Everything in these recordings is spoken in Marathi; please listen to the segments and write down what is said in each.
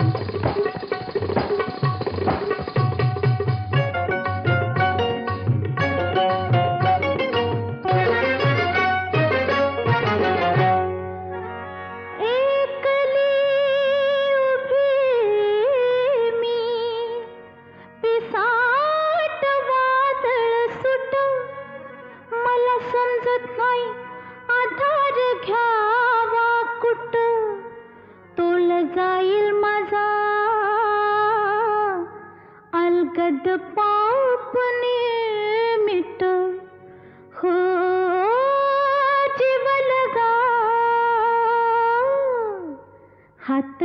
जाईल माझा अलगद पापने मिट हो जीव लगा हात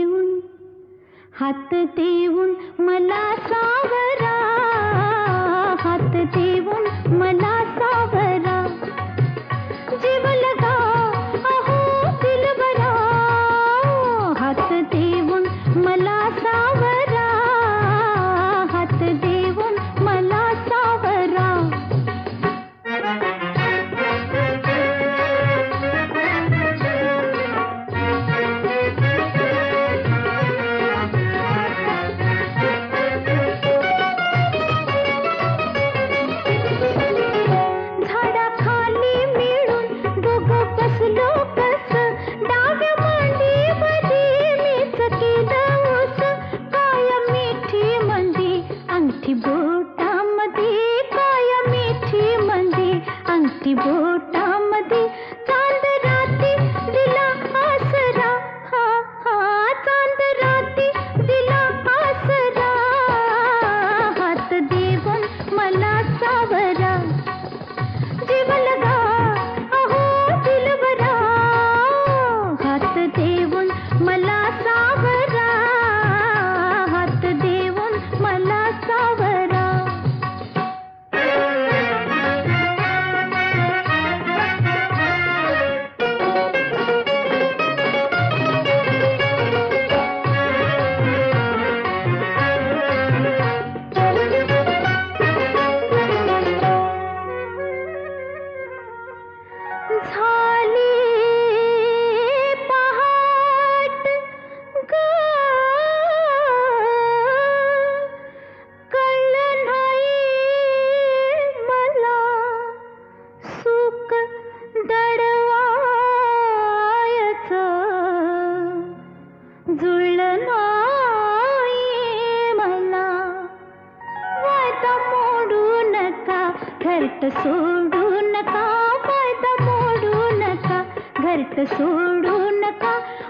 देऊन मला सावरा हात देऊन मला सावरा जीव लगा अहो दिलबरा हात देऊन मला सावरा हात देऊन मला सावरा झाडाखाली मिळून दोघं बसलो कसं डाव्या मांडीमध्ये मीच केलं ओस काय मिठी मंदी अंगठी बोटामध्ये काय मिठी मंदी अंगठी बोटामध्ये चांद राती दिला आसरा हा हा चांद राती दिला आसरा हात देऊन मला सावरा जीव लगा अहो दिलबरा हात देऊन मला सावरा हात देऊन मला सावरा झाली पहाट ग कळलं नाही मला सुख दडवायचं जुळलं नाही मला वादा मोडू नका घरट सोडू नका वादा मोडू नका घरट सोडू नका